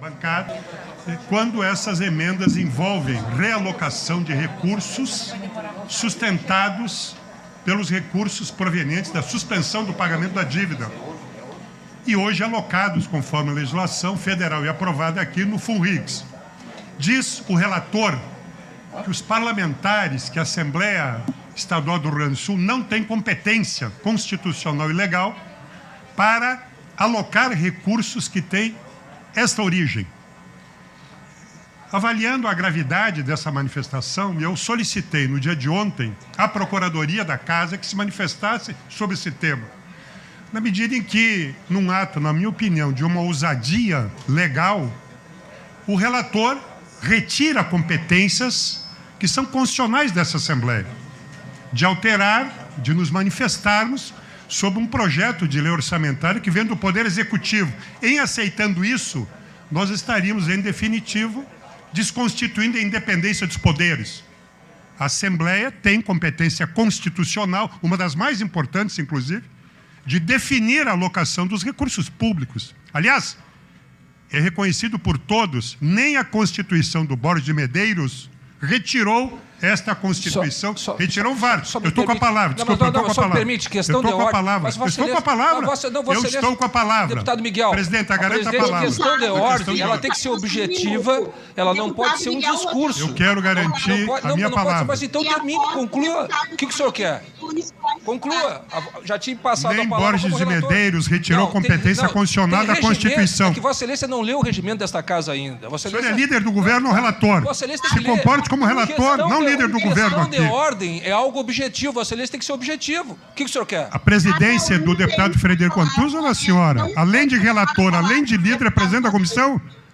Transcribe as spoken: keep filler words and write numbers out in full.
bancada, quando essas emendas envolvem realocação de recursos sustentados pelos recursos provenientes da suspensão do pagamento da dívida e hoje alocados, conforme a legislação federal e aprovada aqui, no FUNRIGS. Diz o relator que os parlamentares, que a Assembleia Estadual do Rio Grande do Sul não tem competência constitucional e legal para alocar recursos que têm esta origem. Avaliando a gravidade dessa manifestação, eu solicitei no dia de ontem à Procuradoria da Casa que se manifestasse sobre esse tema. Na medida em que, num ato, na minha opinião, de uma ousadia legal, o relator retira competências que são constitucionais dessa Assembleia, de alterar, de nos manifestarmos sobre um projeto de lei orçamentária que vem do Poder Executivo. Em aceitando isso, nós estaríamos, em definitivo, desconstituindo a independência dos poderes. A Assembleia tem competência constitucional, uma das mais importantes, inclusive, de definir a alocação dos recursos públicos. Aliás, é reconhecido por todos, nem a Constituição do Borges de Medeiros retirou esta Constituição, só, só, retirou vários. Eu estou com a palavra, desculpa, eu estou com a palavra. Permite, questão eu estou de com a ordem, palavra, eu estou com a palavra, não, você, não, você eu estou com a palavra. Deputado Miguel, presidente, a garanta a palavra. A questão de ordem, ela tem que ser objetiva, ela não pode ser um discurso. Eu quero garantir não, pode, a minha não, não palavra. Pode, mas então termine, conclua. O que, que o senhor quer? Conclua. Já tinha passado Nem a palavra Borges de Medeiros retirou não, competência tem, não, constitucional da Constituição. É que Vossa Excelência não leu o regimento desta casa ainda. Vossa Excelência... O senhor é líder do governo ou relator? Se comporte como relator, não líder do governo aqui. A questão de ordem é algo objetivo. Vossa Excelência tem que ser objetivo. O que, que o senhor quer? A presidência do deputado Frederico Antunes ou da senhora? Além de relator, além de líder, é presidente da comissão?